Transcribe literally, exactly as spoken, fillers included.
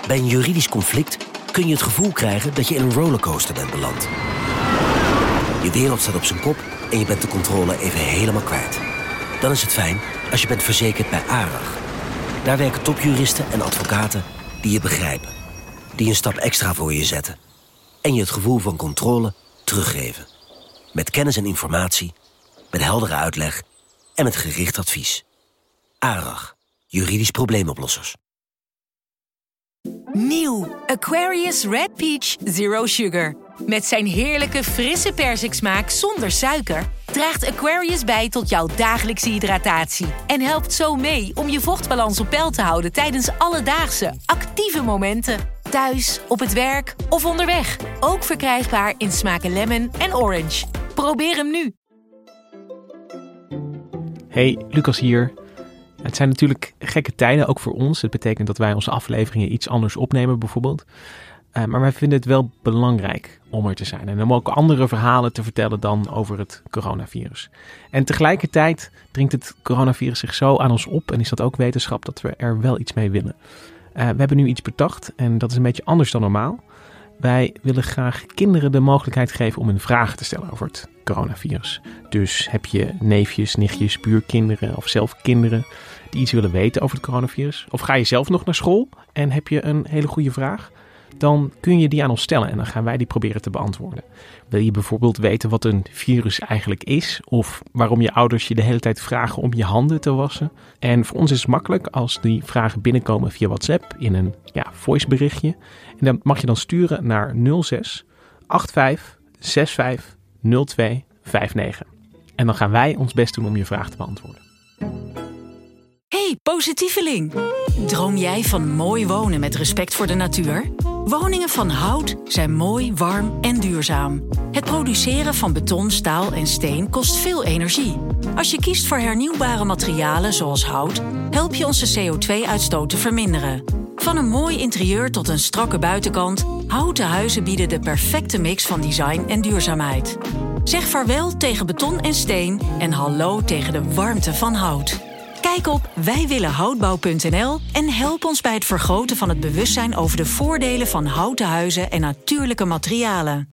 Bij een juridisch conflict kun je het gevoel krijgen dat je in een rollercoaster bent beland. Je wereld staat op zijn kop en je bent de controle even helemaal kwijt. Dan is het fijn als je bent verzekerd bij ARAG. Daar werken topjuristen en advocaten die je begrijpen. Die een stap extra voor je zetten. En je het gevoel van controle teruggeven. Met kennis en informatie, met heldere uitleg en met gericht advies. ARAG, juridisch probleemoplossers. Nieuw Aquarius Red Peach Zero Sugar. Met zijn heerlijke frisse persiksmaak zonder suiker draagt Aquarius bij tot jouw dagelijkse hydratatie. En helpt zo mee om je vochtbalans op peil te houden tijdens alledaagse, actieve momenten. Thuis, op het werk of onderweg. Ook verkrijgbaar in smaken lemon en orange. Probeer hem nu. Hey, Lucas hier. Het zijn natuurlijk gekke tijden, ook voor ons. Het betekent dat wij onze afleveringen iets anders opnemen bijvoorbeeld. Uh, maar wij vinden het wel belangrijk om er te zijn. En om ook andere verhalen te vertellen dan over het coronavirus. En tegelijkertijd dringt het coronavirus zich zo aan ons op. En is dat ook wetenschap dat we er wel iets mee willen. Uh, we hebben nu iets bedacht en dat is een beetje anders dan normaal. Wij willen graag kinderen de mogelijkheid geven om een vraag te stellen over het coronavirus. Dus heb je neefjes, nichtjes, buurkinderen of zelf kinderen die iets willen weten over het coronavirus? Of ga je zelf nog naar school en heb je een hele goede vraag? Dan kun je die aan ons stellen en dan gaan wij die proberen te beantwoorden. Wil je bijvoorbeeld weten wat een virus eigenlijk is? Of waarom je ouders je de hele tijd vragen om je handen te wassen? En voor ons is het makkelijk als die vragen binnenkomen via WhatsApp in een ja, voiceberichtje. En dan mag je dan sturen naar nul zes acht vijf zes vijf nul twee vijf negen. En dan gaan wij ons best doen om je vraag te beantwoorden. Hey, positieveling! Droom jij van mooi wonen met respect voor de natuur? Woningen van hout zijn mooi, warm en duurzaam. Het produceren van beton, staal en steen kost veel energie. Als je kiest voor hernieuwbare materialen zoals hout, help je onze C O twee uitstoot te verminderen. Van een mooi interieur tot een strakke buitenkant, houten huizen bieden de perfecte mix van design en duurzaamheid. Zeg vaarwel tegen beton en steen en hallo tegen de warmte van hout. Kijk op wij willen houtbouw punt n l en help ons bij het vergroten van het bewustzijn over de voordelen van houten huizen en natuurlijke materialen.